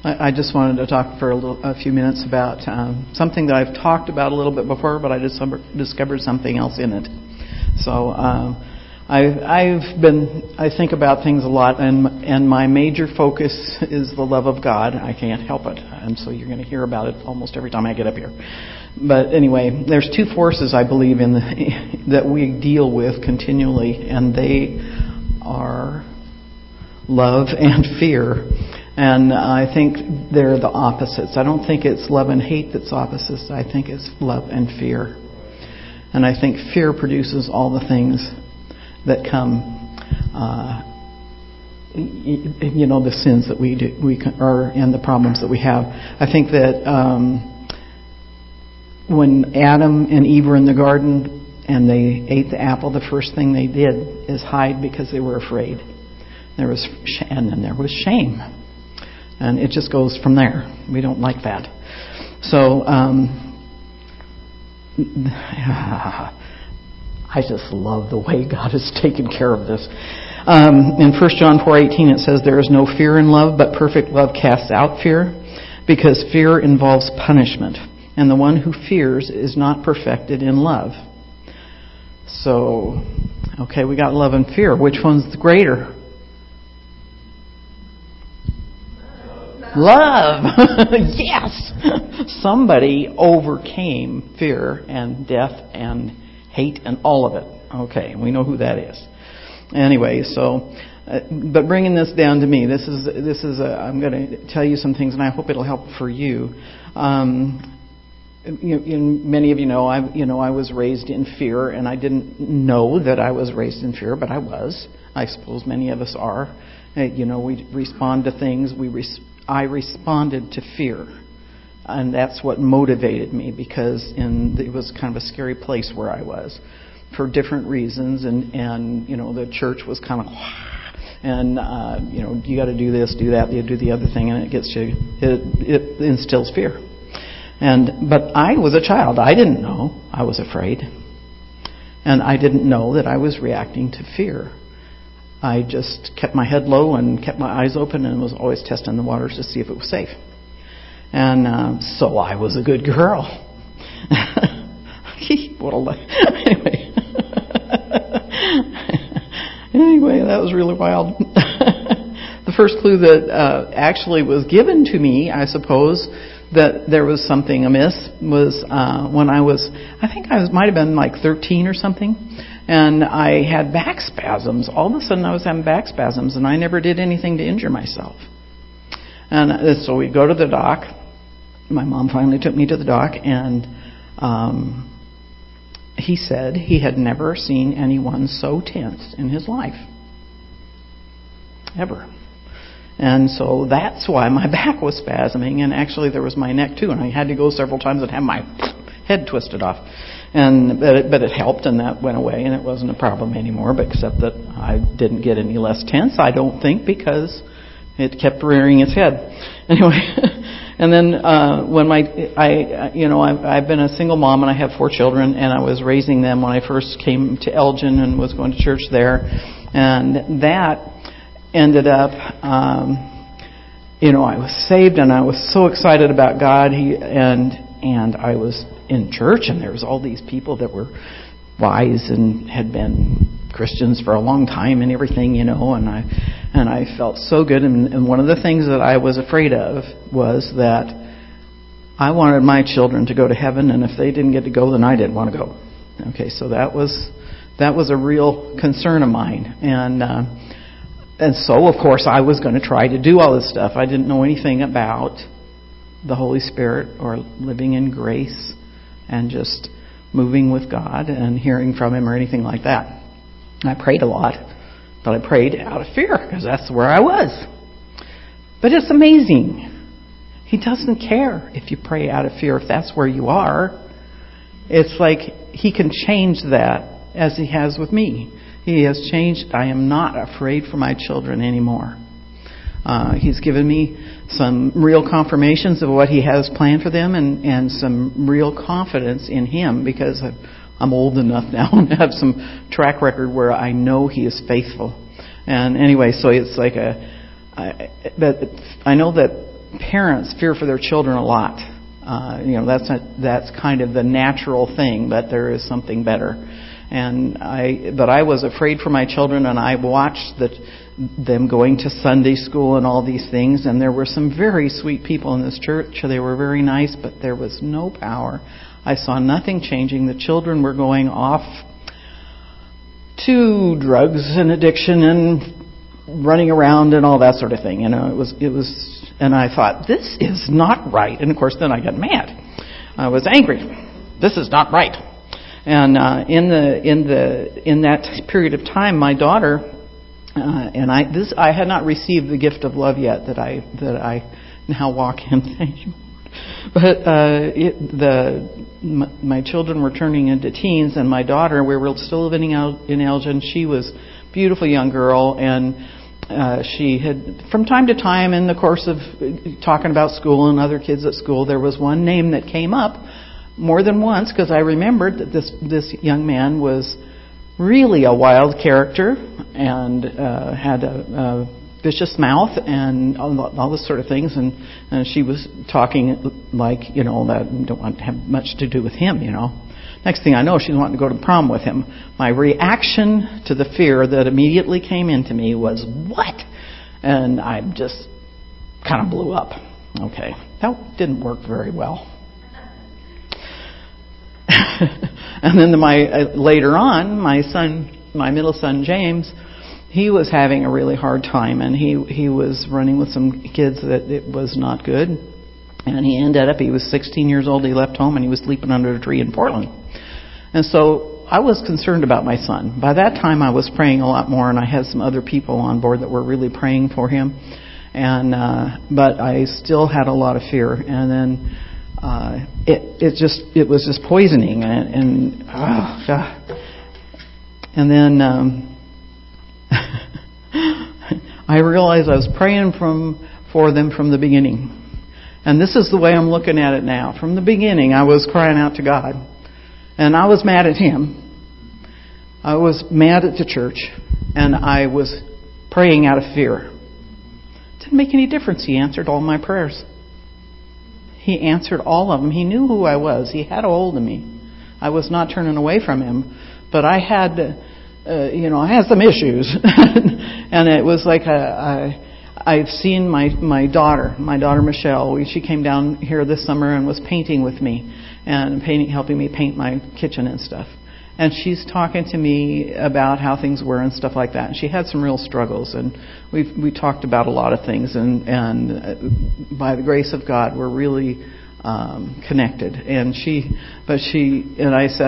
I just wanted to talk for a few minutes about something that I've talked about a little bit before, but I just discovered something else in it. So I think about things a lot, and my major focus is the love of God. I can't help it, and so you're going to hear about it almost every time I get up here. But anyway, there's two forces I believe in that we deal with continually, and they are love and fear. And I think they're the opposites. I don't think it's love and hate that's opposites. I think it's love and fear. And I think fear produces all the things that come, the sins that we do, and the problems that we have. I think that when Adam and Eve were in the garden and they ate the apple, the first thing they did is hide because they were afraid. And then there was shame. And it just goes from there. We don't like that. So, I just love the way God has taken care of this. In 1 John 4:18 it says, "There is no fear in love, but perfect love casts out fear, because fear involves punishment. And the one who fears is not perfected in love." So, okay, we got love and fear. Which one's the greater? Love. Yes. Somebody overcame fear and death and hate and all of it. Okay, we know who that is. Anyway, so, but bringing this down to me, this is I'm going to tell you some things, and I hope it'll help for you. Many of you know, I was raised in fear, and I didn't know that I was raised in fear, but I was. I suppose many of us are. We respond to things. I responded to fear, and that's what motivated me, because it was kind of a scary place where I was for different reasons, and the church was kind of, and you got to do this, do that, you do the other thing, and it instills fear. But I was a child. I didn't know I was afraid, and I didn't know that I was reacting to fear. I just kept my head low and kept my eyes open and was always testing the waters to see if it was safe. And so I was a good girl. Anyway, that was really wild. The first clue that actually was given to me, I suppose, that there was something amiss was when I might have been like 13 or something. And I had back spasms. All of a sudden I was having back spasms, and I never did anything to injure myself. And so we go to the doc. My mom finally took me to the doc, and he said he had never seen anyone so tense in his life. Ever. And so that's why my back was spasming, and actually there was my neck too, and I had to go several times and have my head twisted off. But it helped, and that went away, and it wasn't a problem anymore, but except that I didn't get any less tense, I don't think, because it kept rearing its head. Anyway, and then when I've been a single mom, and I have 4 children, and I was raising them when I first came to Elgin and was going to church there, and that ended up, I was saved, and I was so excited about God, and I was in church, and there was all these people that were wise and had been Christians for a long time and everything, and I felt so good. And one of the things that I was afraid of was that I wanted my children to go to heaven, and if they didn't get to go, then I didn't want to go. Okay, so that was a real concern of mine, and so of course I was going to try to do all this stuff. I didn't know anything about the Holy Spirit or living in grace and just moving with God and hearing from Him or anything like that. I prayed a lot, but I prayed out of fear because that's where I was. But it's amazing. He doesn't care if you pray out of fear, if that's where you are. It's like He can change that as He has with me. He has changed. I am not afraid for my children anymore. He's given me some real confirmations of what He has planned for them, and some real confidence in Him, because I'm old enough now and have some track record where I know He is faithful. And anyway, so it's like I know that parents fear for their children a lot. That's kind of the natural thing, but there is something better. But I was afraid for my children, and I watched them going to Sunday school and all these things. And there were some very sweet people in this church. They were very nice, but there was no power. I saw nothing changing. The children were going off to drugs and addiction and running around and all that sort of thing. It was, and I thought, this is not right. And of course, then I got mad. I was angry. This is not right. And in that period of time, my daughter and I had not received the gift of love yet that I now walk in. Thank you. But my children were turning into teens, and my daughter, we were still living out in Elgin. She was a beautiful young girl, and she had, from time to time, in the course of talking about school and other kids at school, there was one name that came up more than once, because I remembered that this young man was really a wild character and had a vicious mouth and all this sort of things. And she was talking like, that don't want to have much to do with him, Next thing I know, she's wanting to go to prom with him. My reaction to the fear that immediately came into me was, what? And I just kind of blew up. Okay, that didn't work very well. And then later on, my middle son James, he was having a really hard time, and he was running with some kids that it was not good. And he was 16 years old. He left home and he was sleeping under a tree in Portland. And so I was concerned about my son. By that time, I was praying a lot more, and I had some other people on board that were really praying for him. But I still had a lot of fear. And then it was just poisoning, and oh God. And then I realized I was praying for them from the beginning. And this is the way I'm looking at it now. From the beginning, I was crying out to God. And I was mad at Him. I was mad at the church. And I was praying out of fear. It didn't make any difference. He answered all my prayers. He answered all of them. He knew who I was. He had a hold of me. I was not turning away from Him. But I had, I had some issues. And it was like I've seen my daughter Michelle. She came down here this summer and was painting with me and helping me paint my kitchen and stuff. And she's talking to me about how things were and stuff like that. And she had some real struggles, and we talked about a lot of things. And by the grace of God, we're really connected. And I said,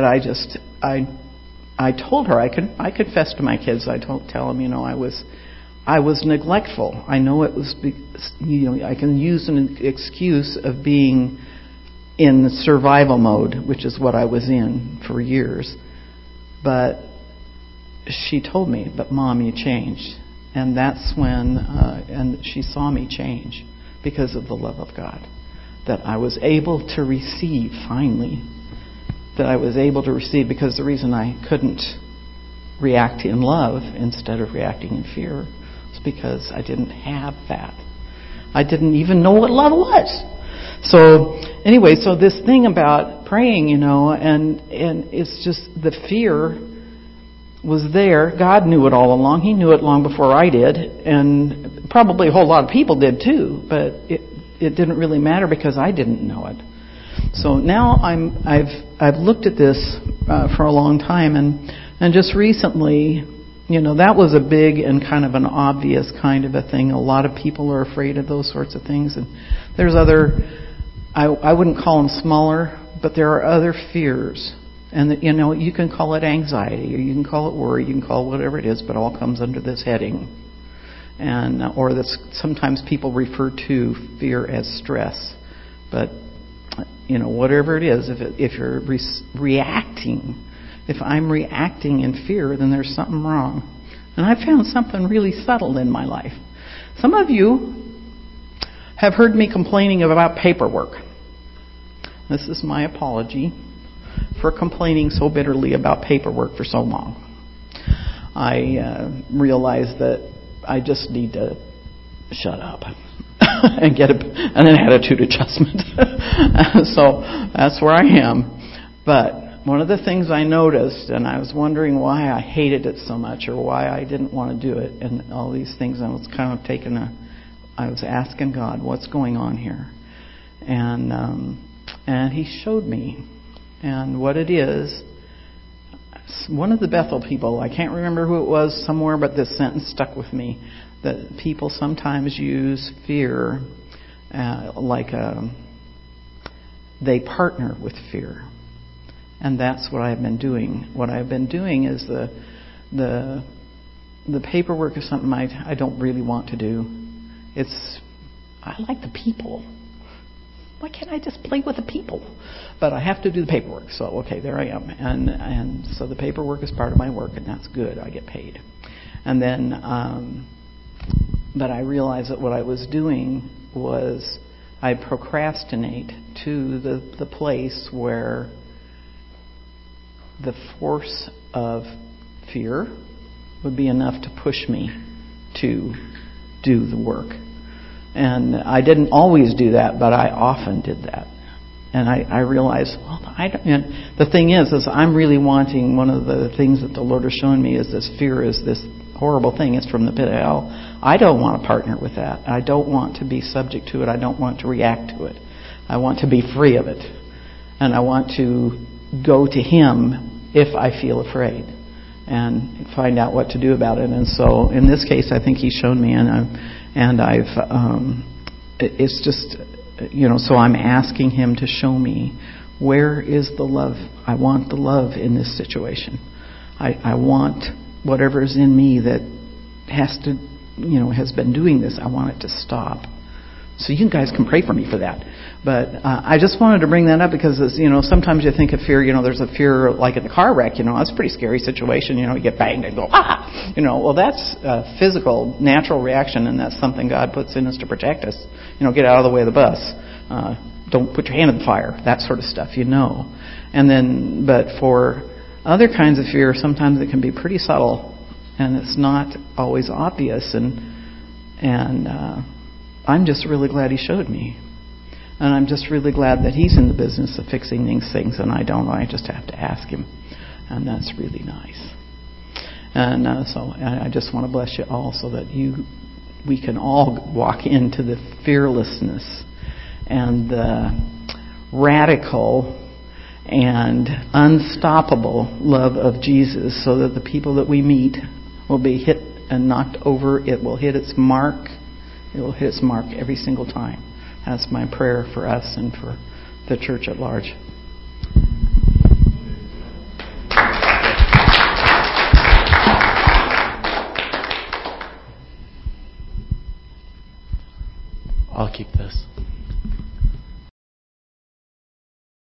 I told her I confessed to my kids. I tell them, I was neglectful. I know it was, I can use an excuse of being in survival mode, which is what I was in for years. But she told me, but Mom, you changed. And that's when, and she saw me change because of the love of God. That I was able to receive finally. That I was able to receive, because the reason I couldn't react in love instead of reacting in fear was because I didn't have that. I didn't even know what love was. So anyway, so this thing about praying, and it's just the fear was there. God knew it all along. He knew it long before I did, and probably a whole lot of people did too. But it didn't really matter because I didn't know it. So now I've looked at this for a long time, and just recently, that was a big and kind of an obvious kind of a thing. A lot of people are afraid of those sorts of things, and there's other, I wouldn't call them smaller, but there are other fears. And, you can call it anxiety, or you can call it worry, you can call it whatever it is, but it all comes under this heading. And or this, sometimes people refer to fear as stress. But, whatever it is, if you're reacting, if I'm reacting in fear, then there's something wrong. And I found something really subtle in my life. Some of you have heard me complaining about paperwork. This is my apology for complaining so bitterly about paperwork for so long. I realize that I just need to shut up. and get an attitude adjustment. So that's where I am. But one of the things I noticed, and I was wondering why I hated it so much or why I didn't want to do it, and all these things, I was kind of I was asking God, what's going on here? And He showed me. And what it is, one of the Bethel people, I can't remember who it was somewhere, but this sentence stuck with me, that people sometimes use fear they partner with fear. And that's what I've been doing. What I've been doing is the paperwork is something I don't really want to do. I like the people. Why can't I just play with the people? But I have to do the paperwork. So, okay, there I am. And so the paperwork is part of my work, and that's good. I get paid. And then, but I realized that what I was doing was I procrastinate to the place where the force of fear would be enough to push me to do the work. And I didn't always do that, but I often did that. And I realized, well, and the thing is I'm really wanting, one of the things that the Lord is showing me is this fear is this horrible thing. It's from the pit of hell. I don't want to partner with that. I don't want to be subject to it. I don't want to react to it. I want to be free of it. And I want to go to Him if I feel afraid and find out what to do about it. And so in this case, I think He's shown me, and it's just, so I'm asking Him to show me where is the love. I want the love in this situation. I want whatever is in me that has been doing this. I want it to stop. So you guys can pray for me for that. But I just wanted to bring that up because, sometimes you think of fear, there's a fear like in the car wreck, that's a pretty scary situation. You get banged and go, ah! Well, that's a physical, natural reaction, and that's something God puts in us to protect us. Get out of the way of the bus. Don't put your hand in the fire. That sort of stuff, And then, but for other kinds of fear, sometimes it can be pretty subtle, and it's not always obvious. And I'm just really glad He showed me. And I'm just really glad that He's in the business of fixing these things, and I don't. I just have to ask Him. And that's really nice. And so I just want to bless you all so that we can all walk into the fearlessness and the radical and unstoppable love of Jesus, so that the people that we meet will be hit and knocked over. It will hit its mark. It will hit its mark every single time. That's my prayer for us and for the church at large. I'll keep this.